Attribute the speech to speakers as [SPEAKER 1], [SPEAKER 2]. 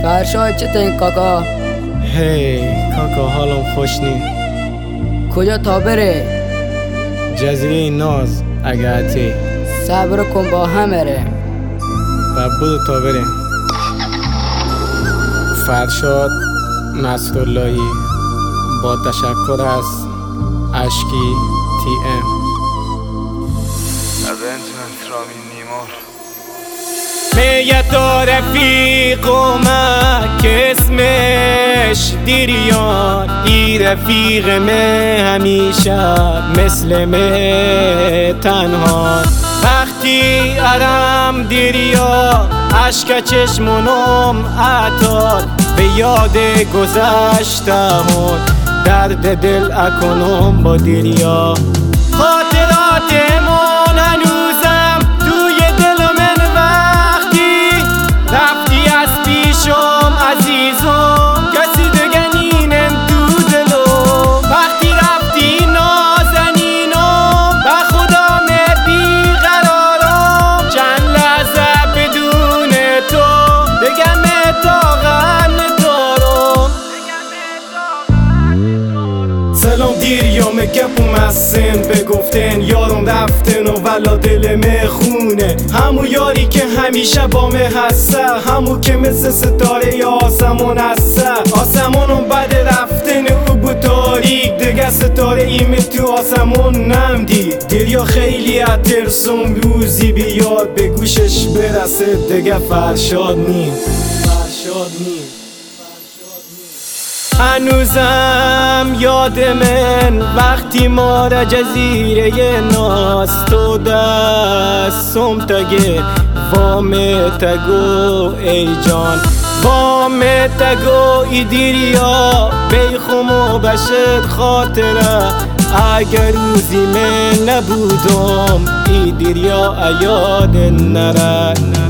[SPEAKER 1] فرشاد چطور کاکا؟
[SPEAKER 2] هی کاکا حالم خوش نی.
[SPEAKER 1] کجا تا بره؟
[SPEAKER 2] جزیره ناز اگاتی.
[SPEAKER 1] صبر کن با هم بره
[SPEAKER 2] و بودو تا بره. فرشاد نصراللهی با تشکر از اشکی تی ام.
[SPEAKER 3] Arrangement رامین نیمار.
[SPEAKER 2] میت رفیق اومد که اسمش دیریان، ای رفیق من همیشه مثل من تنها. وقتی ارم دیریا عشق چشمونم عطار، به یاد گذشته‌مون درد دل اکنم با دیریا. خاطراتمون هنوزم توی دل من، وقتی رفتی از پیشم عزیزم کسی دیگه نینم تو دلم. وقتی رفتی نازنینم به خدا بیقرارم، چند لحظه بدون تو دیگه متاقم ندارم. سلام دیریام گپم از سن بگفتن، یارم رفتن و ولا دل مخونه. همو یاری که همیشه با مه هسته، همو که مثل ستاره یا آسمون هسته. آسمونم بعد رفتن او بود تاریک، دیگه ستاره ایم تو آسمون نمدید. دریا خیلی اترسم روزی بیاد به گوشش برسه، دیگه فرشاد نیم. هنوزم یاد من وقتی ما را جزیره ناز تو دستم تگه وام تگو ای جان، وام تگو ای دیریا بیخمو بشد خاطره. اگر روزی من نبودم ای دیریا یاد نره.